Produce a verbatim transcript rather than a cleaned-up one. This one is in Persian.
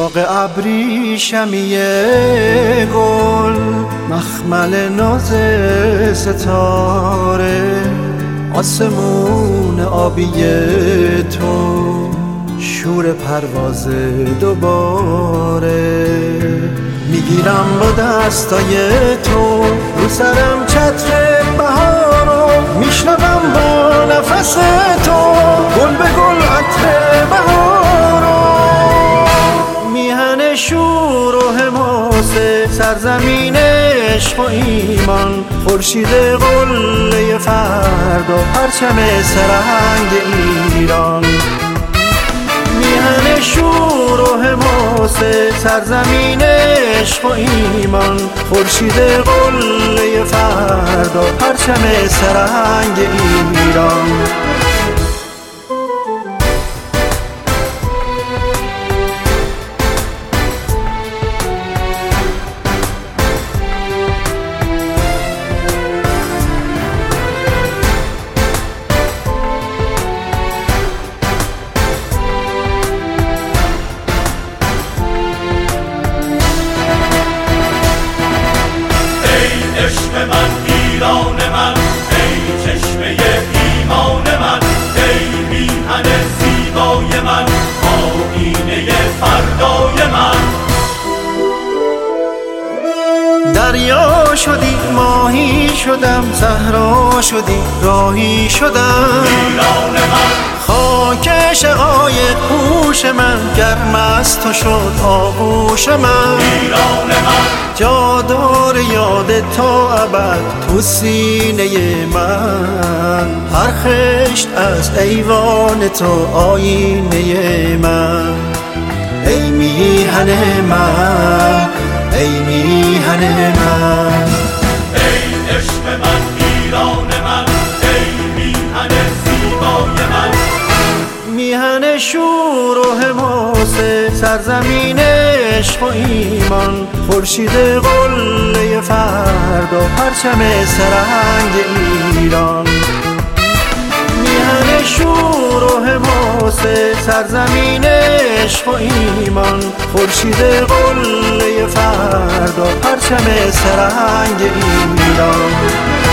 باغ ابریشمیه گل، مخمل ناز ستاره، آسمون آبی تو، شور پرواز دوباره. میگیرم با دستای تو رو سرم چتر بهارو، میشنوم با نفس تو گل به گل عطر بهارو. میهن شور و حماسه سرزمین عشق و ایمان، خورشید قله فردا پرچم سرهنگ ایران. میهن شور و حماسه سرزمین عشق و ایمان، خورشید قله فردا پرچم سرهنگ ایران. عشق من ایران من، ای چشمه ایمان من، ای میهن زیبای من، آیینه فردای من. دریا شدی ماهی شدم، صحرا شدی راهی شدم. ایران من خاک شقایق پوش من، گرم از تو شد آغوش من. ایران من جا دار یاد تا ابد تو سینه من، هر خشت از ایوان تو آینه من. ای میهن من، ای میهن من، ای عشق من ایران من، ای میهن زیبای من. میهن شور و حماسه سرزمین عشق و ایمان، خورشید قله فردا پرچم سرهنگ ایران. میهن شور و حماسه سرزمین عشق و ایمان، خورشید قله فردا پرچم سرهنگ ایران.